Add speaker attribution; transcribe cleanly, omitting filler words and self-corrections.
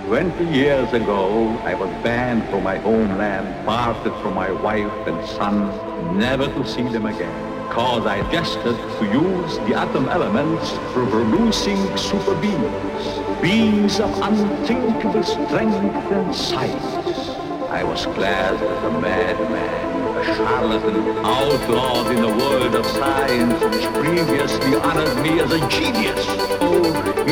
Speaker 1: 20 years ago, I was banned from my homeland, parted from my wife and son, never to see them again. Cause I gestured to use the atom elements for producing super beings, beings of unthinkable strength and size. I was classed as a madman, a charlatan, outlawed in the world of science which previously honored me as a genius. Oh,